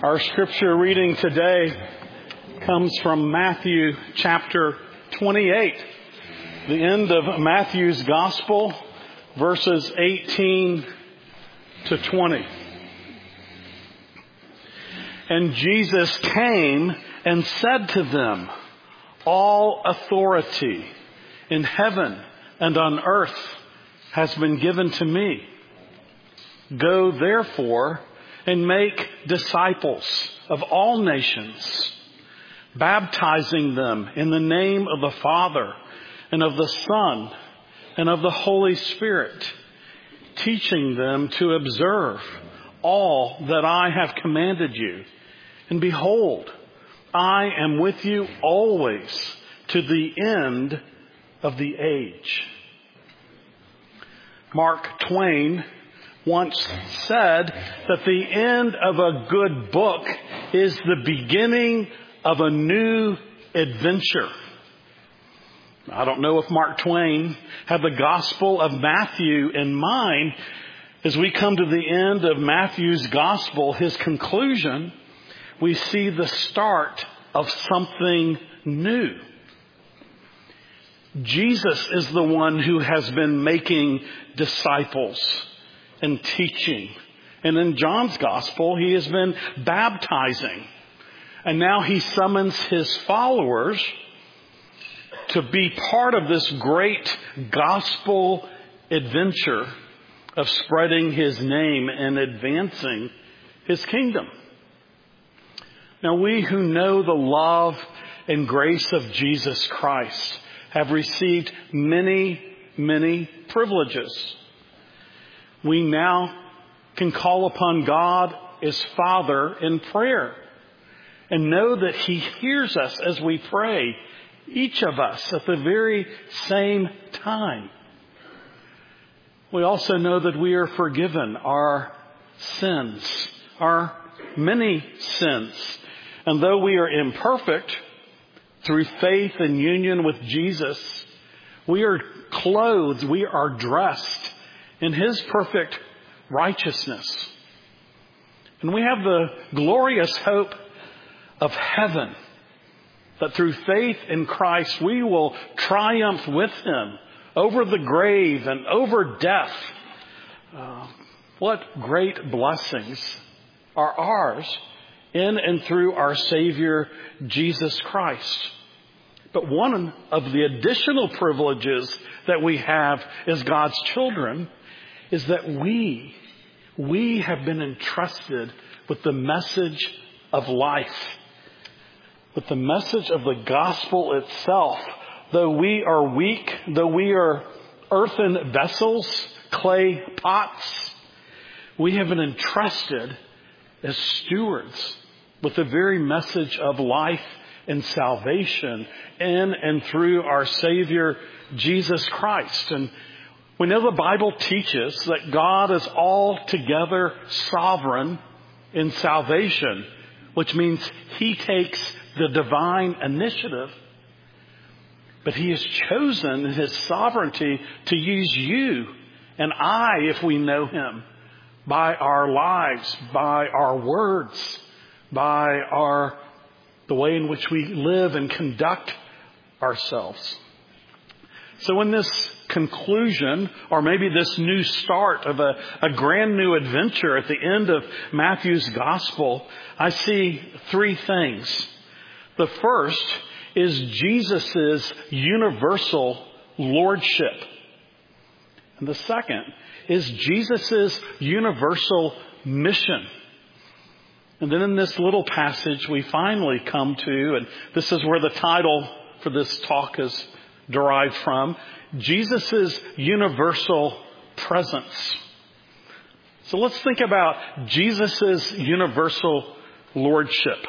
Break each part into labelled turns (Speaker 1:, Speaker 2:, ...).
Speaker 1: Our scripture reading today comes from Matthew chapter 28, the end of Matthew's Gospel, verses 18 to 20. And Jesus came and said to them, "All authority in heaven and on earth has been given to me. Go therefore and make disciples of all nations, baptizing them in the name of the Father and of the Son and of the Holy Spirit, teaching them to observe all that I have commanded you. And behold, I am with you always to the end of the age." Mark Twain once said that the end of a good book is the beginning of a new adventure. I don't know if Mark Twain had the Gospel of Matthew in mind. As we come to the end of Matthew's Gospel, his conclusion, we see the start of something new. Jesus is the one who has been making disciples and teaching. And in John's Gospel, he has been baptizing. And now he summons his followers to be part of this great gospel adventure of spreading his name and advancing his kingdom. Now, we who know the love and grace of Jesus Christ have received many, many privileges. We now can call upon God as Father in prayer and know that He hears us as we pray, each of us at the very same time. We also know that we are forgiven our sins, our many sins. And though we are imperfect, through faith and union with Jesus, we are clothed, we are dressed in His perfect righteousness. And we have the glorious hope of heaven, that through faith in Christ we will triumph with Him over the grave and over death. What great blessings are ours in and through our Savior, Jesus Christ. But one of the additional privileges that we have as God's children is that we have been entrusted with the message of life, with the message of the gospel itself. Though we are weak, though we are earthen vessels, clay pots, we have been entrusted as stewards with the very message of life and salvation in and through our Savior, Jesus Christ. And we know the Bible teaches that God is altogether sovereign in salvation, which means He takes the divine initiative. But He has chosen in His sovereignty to use you and I, if we know Him, by our lives, by our words, by the way in which we live and conduct ourselves. So in this conclusion, or maybe this new start of a grand new adventure at the end of Matthew's Gospel, I see three things. The first is Jesus' universal lordship. And the second is Jesus' universal mission. And then in this little passage we finally come to, and this is where the title for this talk is derived from, Jesus' universal presence. So let's think about Jesus' universal lordship.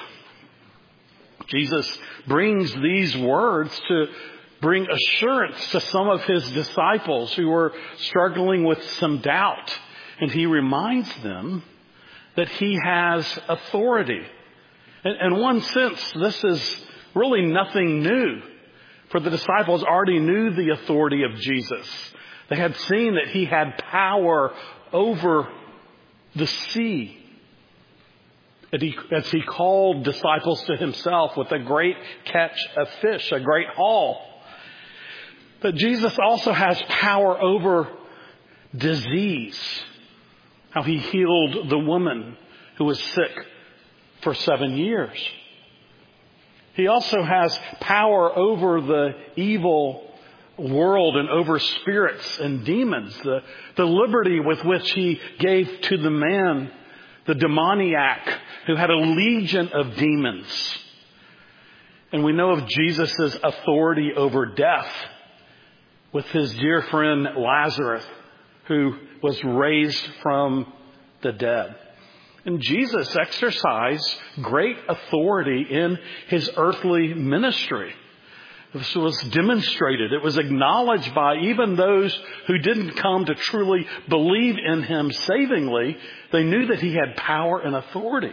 Speaker 1: Jesus brings these words to bring assurance to some of His disciples who were struggling with some doubt. And He reminds them that He has authority. In one sense, this is really nothing new. For the disciples already knew the authority of Jesus. They had seen that He had power over the sea. as he called disciples to himself with a great catch of fish, a great haul. But Jesus also has power over disease. How he healed the woman who was sick for 7 years. He also has power over the evil world and over spirits and demons. The liberty with which he gave to the man, the demoniac, who had a legion of demons. And we know of Jesus' authority over death with his dear friend Lazarus, who was raised from the dead. And Jesus exercised great authority in his earthly ministry. This was demonstrated. It was acknowledged by even those who didn't come to truly believe in him savingly. They knew that he had power and authority.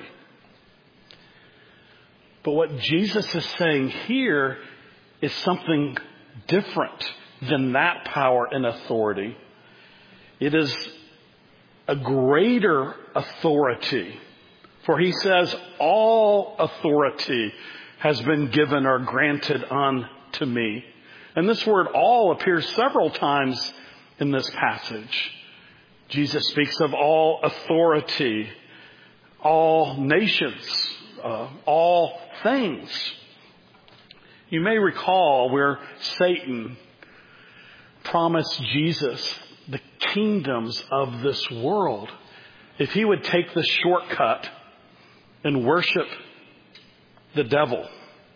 Speaker 1: But what Jesus is saying here is something different than that power and authority. It is a greater authority. For he says, all authority has been given or granted unto me. And this word all appears several times in this passage. Jesus speaks of all authority, all nations, all things. You may recall where Satan promised Jesus the kingdoms of this world if he would take the shortcut and worship the devil.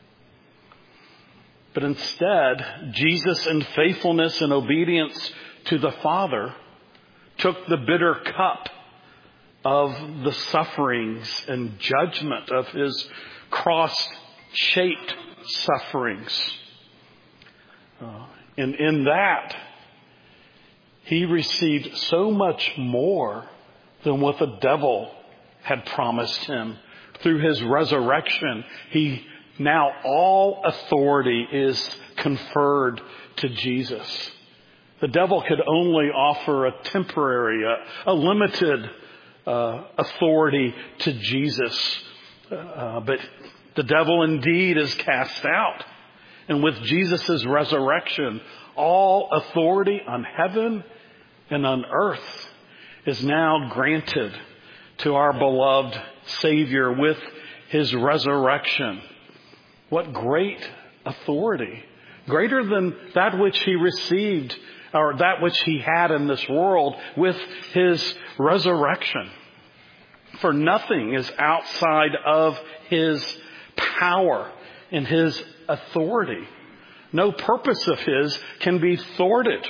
Speaker 1: But instead, Jesus, in faithfulness and obedience to the Father, took the bitter cup of the sufferings and judgment of his cross-shaped sufferings. And in that, he received so much more than what the devil had promised him. Through his resurrection, now all authority is conferred to Jesus. The devil could only offer a temporary, a limited authority to Jesus. But the devil indeed is cast out. And with Jesus' resurrection, all authority on heaven and on earth is now granted to our beloved Savior with his resurrection. What great authority. Greater than that which he received or that which he had in this world with his resurrection. For nothing is outside of his power and his authority. No purpose of his can be thwarted.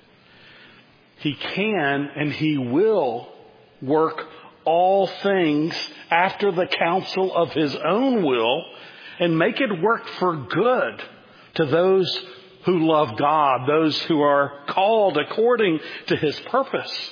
Speaker 1: He can and he will work all things after the counsel of his own will and make it work for good to those who love God, those who are called according to his purpose.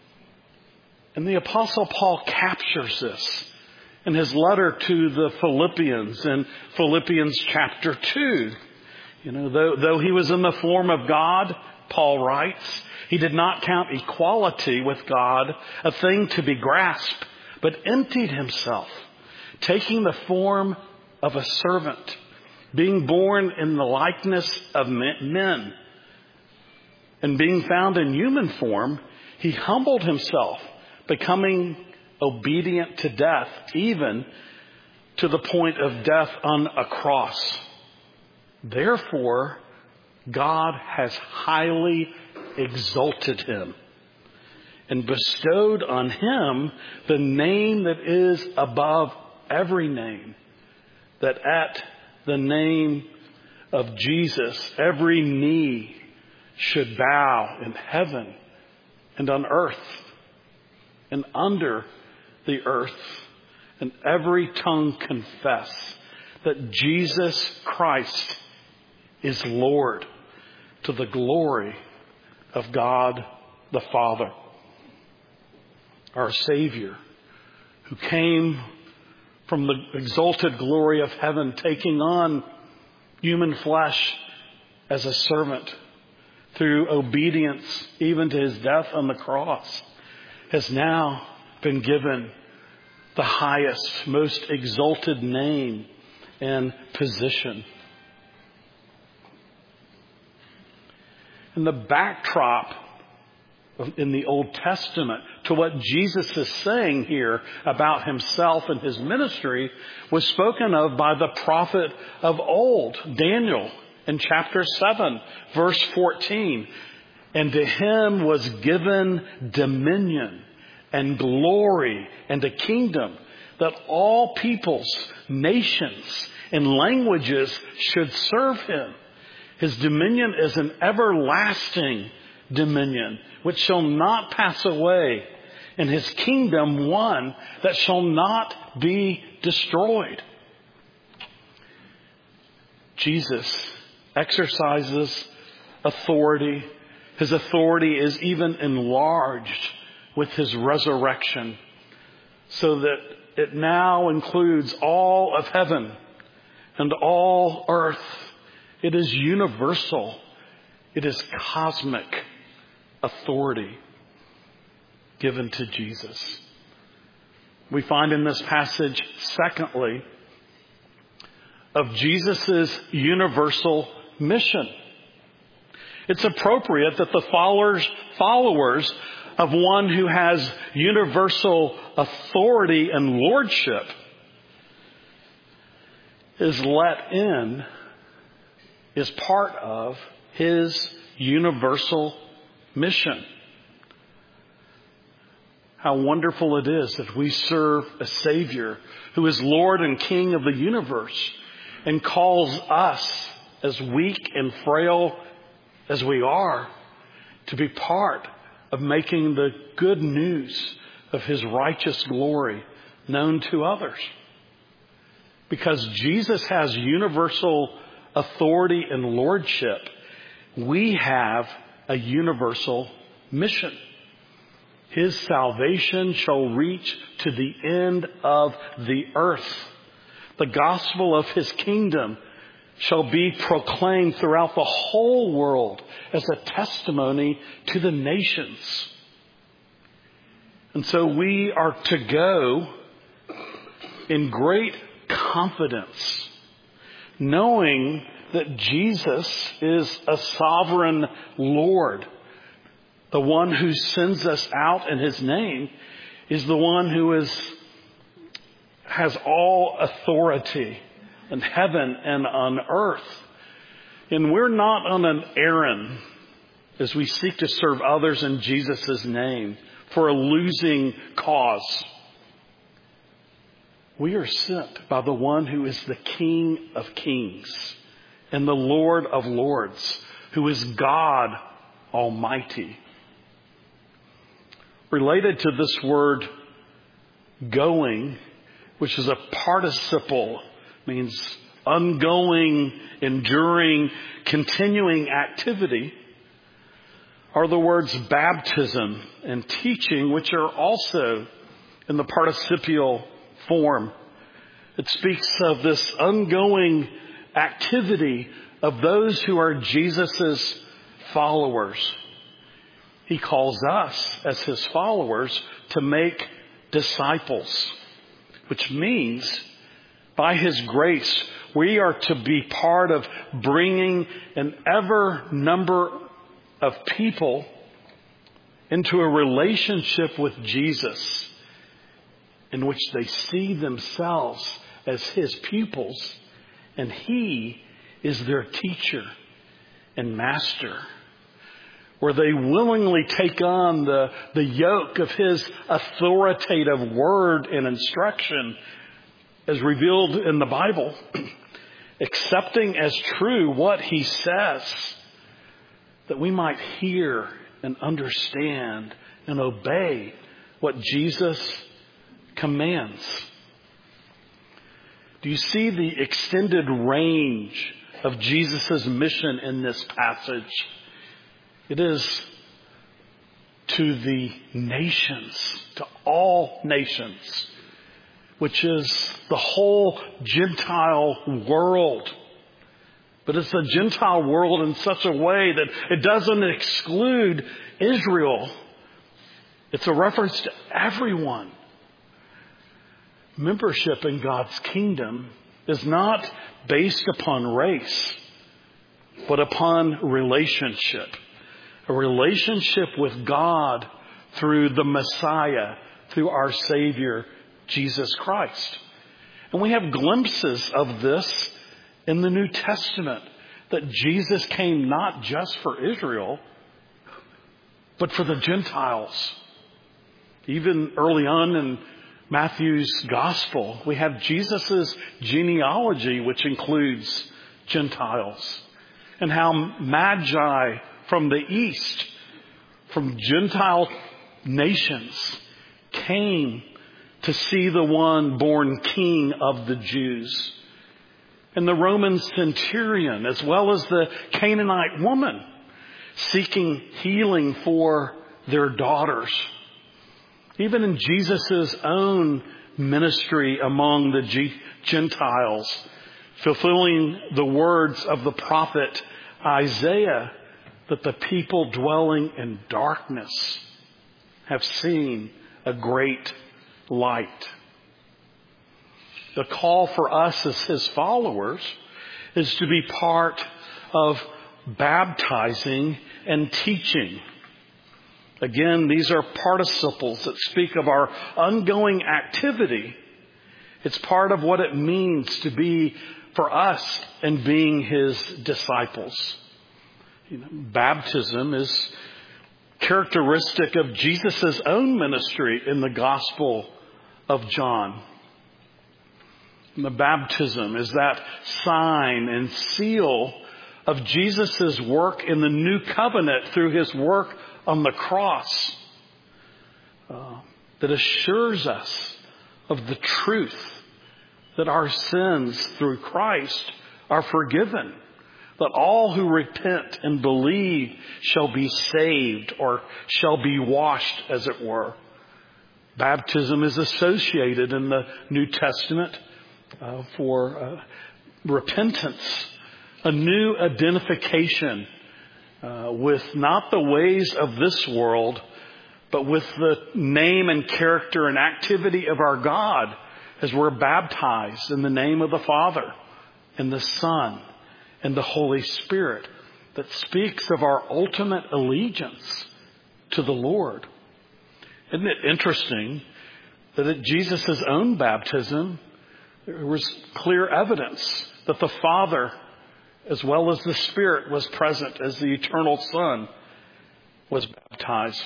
Speaker 1: And the Apostle Paul captures this in his letter to the Philippians in Philippians chapter 2. Though he was in the form of God, Paul writes, he did not count equality with God a thing to be grasped, but emptied himself, taking the form of a servant, being born in the likeness of men. And being found in human form, he humbled himself, becoming obedient to death, even to the point of death on a cross. Therefore, God has highly exalted him and bestowed on him the name that is above every name, that at the name of Jesus, every knee should bow in heaven and on earth and under the earth, and every tongue confess that Jesus Christ is Lord, to the glory of God the Father. Our Savior, who came from the exalted glory of heaven, taking on human flesh as a servant through obedience even to his death on the cross, has now been given the highest, most exalted name and position. And the backdrop in the Old Testament to what Jesus is saying here about himself and his ministry was spoken of by the prophet of old, Daniel, in chapter 7, verse 14. And to him was given dominion and glory and a kingdom that all peoples, nations, and languages should serve him. His dominion is an everlasting dominion which shall not pass away, and his kingdom one that shall not be destroyed. Jesus exercises authority. His authority is even enlarged with his resurrection, so that it now includes all of heaven and all earth. It is universal. It is cosmic authority given to Jesus. We find in this passage, secondly, of Jesus' universal mission. It's appropriate that the followers of one who has universal authority and lordship is part of his universal mission. How wonderful it is that we serve a Savior who is Lord and King of the universe and calls us, as weak and frail as we are, to be part of making the good news of his righteous glory known to others. Because Jesus has universal authority and lordship, we have a universal mission. His salvation shall reach to the end of the earth. The gospel of his kingdom shall be proclaimed throughout the whole world as a testimony to the nations. And so we are to go in great confidence, knowing that Jesus is a sovereign Lord. The one who sends us out in his name is the one who has all authority in heaven and on earth. And we're not on an errand as we seek to serve others in Jesus' name for a losing cause. We are sent by the one who is the King of Kings and the Lord of Lords, who is God Almighty. Related to this word going, which is a participle, means ongoing, enduring, continuing activity, are the words baptism and teaching, which are also in the participial form. It speaks of this ongoing activity of those who are Jesus' followers. He calls us as his followers to make disciples, which means by his grace, we are to be part of bringing an ever number of people into a relationship with Jesus in which they see themselves as his pupils, and he is their teacher and master, where they willingly take on the yoke of his authoritative word and instruction as revealed in the Bible, accepting as true what he says, that we might hear and understand and obey what Jesus commands. Do you see the extended range of Jesus' mission in this passage? It is to the nations, to all nations, which is the whole Gentile world. But it's a Gentile world in such a way that it doesn't exclude Israel. It's a reference to everyone. Membership in God's kingdom is not based upon race, but upon relationship. A relationship with God through the Messiah, through our Savior, Jesus Christ. And we have glimpses of this in the New Testament, that Jesus came not just for Israel, but for the Gentiles. Even early on in Matthew's Gospel, we have Jesus' genealogy, which includes Gentiles, and how Magi from the east, from Gentile nations, came to see the one born King of the Jews. And the Roman centurion, as well as the Canaanite woman, seeking healing for their daughters. Even in Jesus' own ministry among the Gentiles, fulfilling the words of the prophet Isaiah, that the people dwelling in darkness have seen a great light. The call for us as his followers is to be part of baptizing and teaching. Again, these are participles that speak of our ongoing activity. It's part of what it means to be for us and being his disciples. Baptism is characteristic of Jesus' own ministry in the Gospel of John. And the baptism is that sign and seal of Jesus' work in the new covenant through his work on the cross, that assures us of the truth that our sins through Christ are forgiven, that all who repent and believe shall be saved or shall be washed, as it were. Baptism is associated in the New Testament for repentance, a new identification with not the ways of this world, but with the name and character and activity of our God as we're baptized in the name of the Father and the Son and the Holy Spirit, that speaks of our ultimate allegiance to the Lord. Isn't it interesting that at Jesus' own baptism, there was clear evidence that the Father, as well as the Spirit, was present as the eternal Son was baptized.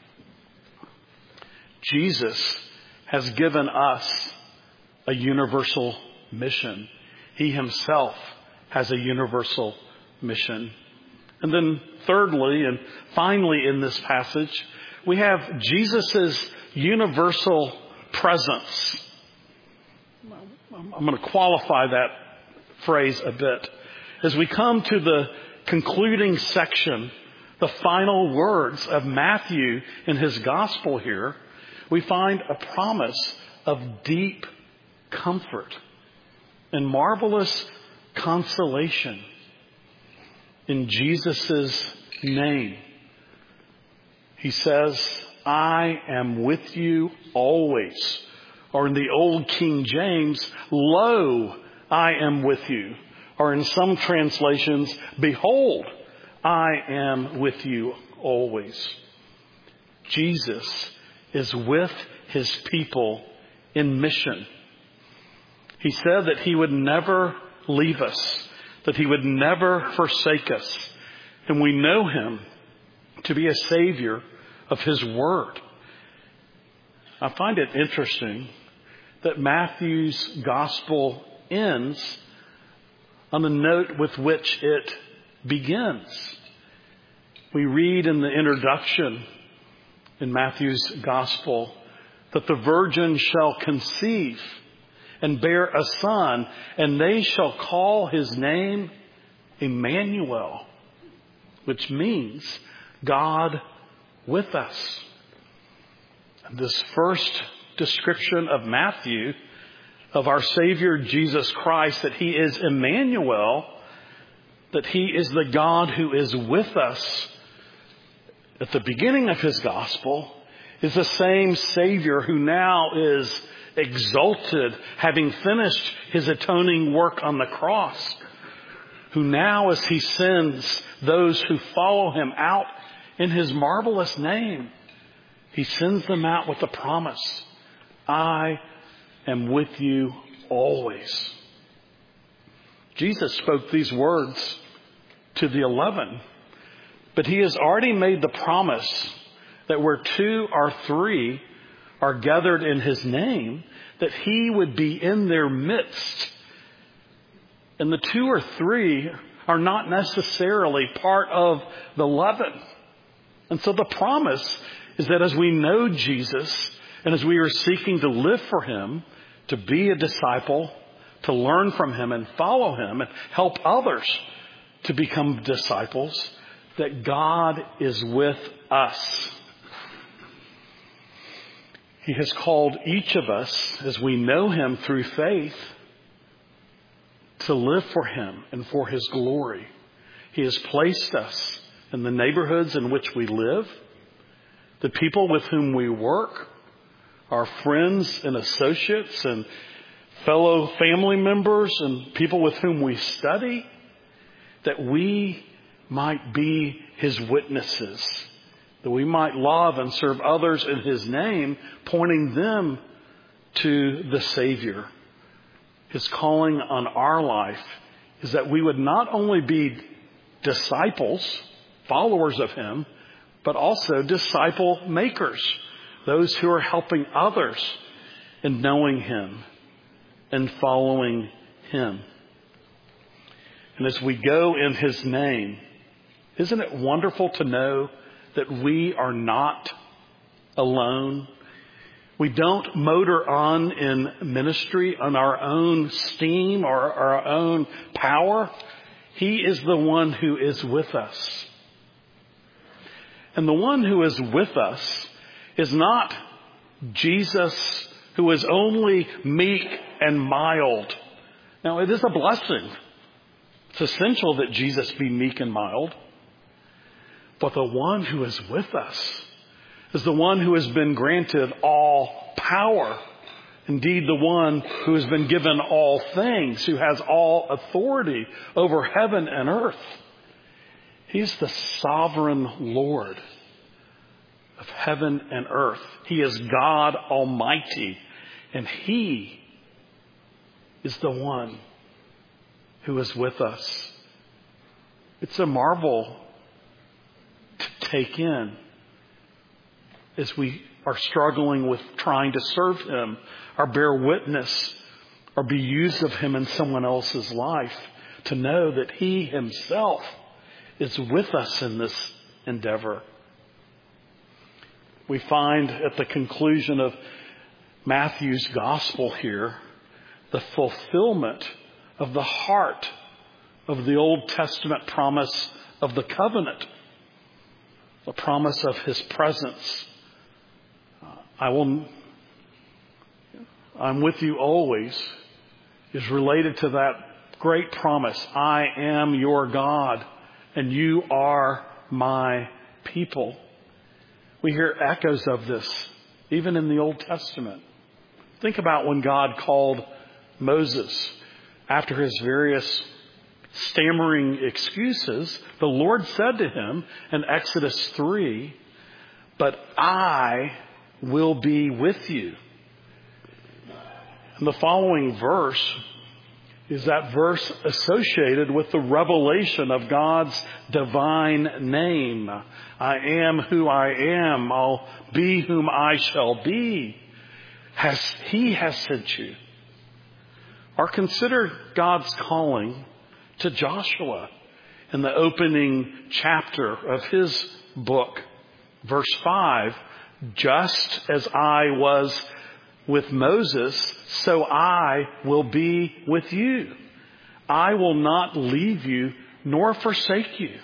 Speaker 1: Jesus has given us a universal mission. He himself has a universal mission. And then thirdly and finally in this passage, we have Jesus' universal presence. I'm going to qualify that phrase a bit. As we come to the concluding section, the final words of Matthew in his gospel here, we find a promise of deep comfort and marvelous consolation in Jesus' name. He says, I am with you always. Or in the old King James, lo, I am with you. Or in some translations, behold, I am with you always. Jesus is with his people in mission. He said that he would never leave us, that he would never forsake us. And we know him to be a savior of his word. I find it interesting that Matthew's gospel ends on the note with which it begins. We read in the introduction in Matthew's gospel that the virgin shall conceive and bear a son, and they shall call his name Emmanuel, which means God with us. This first description of Matthew of our Savior Jesus Christ, that he is Emmanuel, that he is the God who is with us, at the beginning of his gospel, is the same Savior who now is exalted, having finished his atoning work on the cross, who now, as he sends those who follow him out in his marvelous name, he sends them out with the promise, I am with you always. Jesus spoke these words to the 11, but he has already made the promise that where 2 or 3 are gathered in his name, that he would be in their midst. And the 2 or 3 are not necessarily part of the 11. And so the promise is that as we know Jesus and as we are seeking to live for him, to be a disciple, to learn from him and follow him and help others to become disciples, that God is with us. He has called each of us, as we know him through faith, to live for him and for his glory. He has placed us in the neighborhoods in which we live, the people with whom we work, our friends and associates and fellow family members and people with whom we study, that we might be his witnesses, that we might love and serve others in his name, pointing them to the Savior. His calling on our life is that we would not only be disciples, followers of him, but also disciple makers, those who are helping others in knowing him and following him. And as we go in his name, isn't it wonderful to know that we are not alone? We don't motor on in ministry on our own steam or our own power. He is the one who is with us. And the one who is with us is not Jesus, who is only meek and mild. Now, it is a blessing. It's essential that Jesus be meek and mild. But the one who is with us is the one who has been granted all power. Indeed, the one who has been given all things, who has all authority over heaven and earth. He's the sovereign Lord of heaven and earth. He is God Almighty, and he is the one who is with us. It's a marvel to take in as we are struggling with trying to serve him or bear witness or be used of him in someone else's life, to know that he himself is with us in this endeavor. We find at the conclusion of Matthew's gospel here the fulfillment of the heart of the Old Testament promise of the covenant, the promise of his presence. I'm with you always is related to that great promise. I am your God and you are my people. We hear echoes of this even in the Old Testament. Think about when God called Moses after his various stammering excuses. The Lord said to him in Exodus 3, "But I will be with you." And the following verse is that verse associated with the revelation of God's divine name. I am who I am. I'll be whom I shall be. He has sent you. Or consider God's calling to Joshua in the opening chapter of his book. Verse 5, just as I was with Moses, so I will be with you. I will not leave you nor forsake you.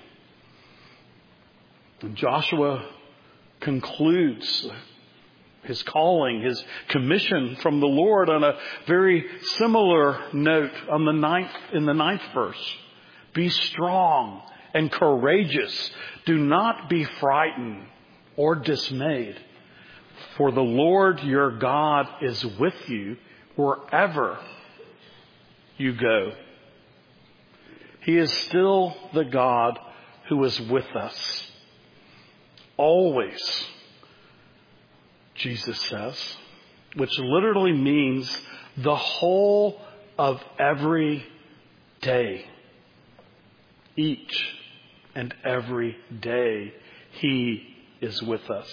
Speaker 1: And Joshua concludes his calling, his commission from the Lord on a very similar note in the ninth verse. Be strong and courageous. Do not be frightened or dismayed. For the Lord your God is with you wherever you go. He is still the God who is with us. Always, Jesus says, which literally means the whole of every day. Each and every day, He is with us.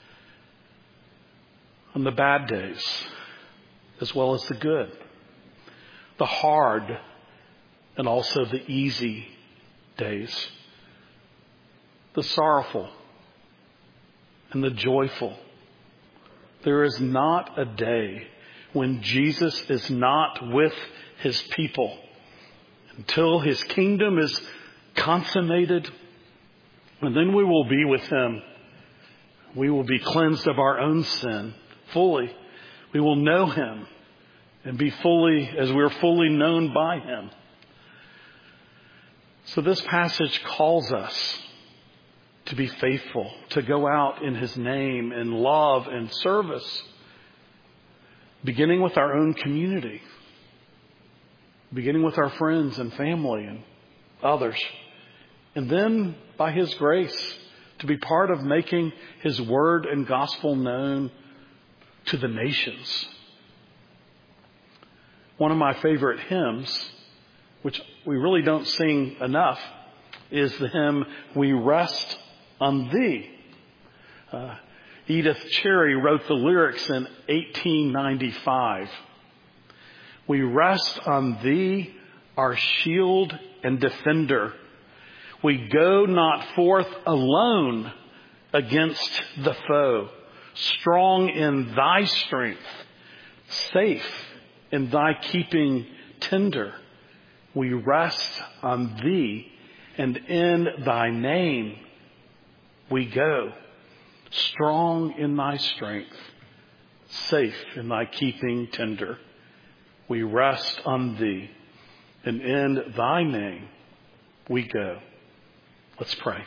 Speaker 1: On the bad days, as well as the good. The hard and also the easy days. The sorrowful and the joyful. There is not a day when Jesus is not with His people until His kingdom is consummated, and then we will be with Him. We will be cleansed of our own sin fully. We will know Him and be fully, as we're fully known by Him. So this passage calls us to be faithful, to go out in His name in love and service, beginning with our own community, beginning with our friends and family and others, and then by His grace to be part of making His word and gospel known to the nations. One of my favorite hymns, which we really don't sing enough, is the hymn, We Rest on Thee. Edith Cherry wrote the lyrics in 1895. We rest on Thee, our shield and defender. We go not forth alone against the foe, strong in Thy strength, safe in Thy keeping tender. We rest on Thee, and in Thy name we go, strong in Thy strength, safe in Thy keeping tender. We rest on Thee, and in Thy name we go. Let's pray.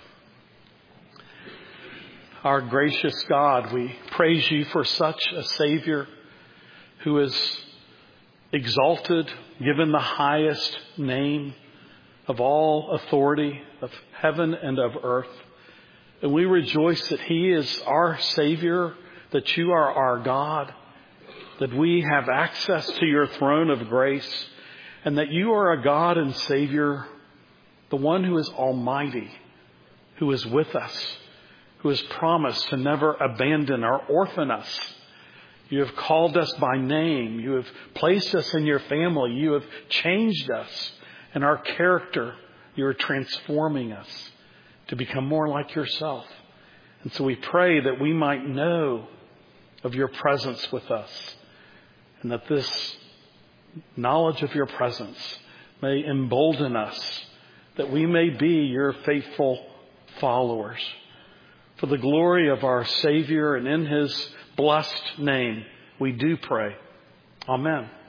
Speaker 1: Our gracious God, we praise You for such a Savior who is exalted, given the highest name of all authority of heaven and of earth. And we rejoice that He is our Savior, that You are our God, that we have access to Your throne of grace, and that You are a God and Savior, the one who is almighty, who is with us, who has promised to never abandon or orphan us. You have called us by name. You have placed us in Your family. You have changed us and our character. You are transforming us to become more like Yourself. And so we pray that we might know of Your presence with us, and that this knowledge of Your presence may embolden us, that we may be Your faithful followers. For the glory of our Savior and in His blessed name, we do pray. Amen.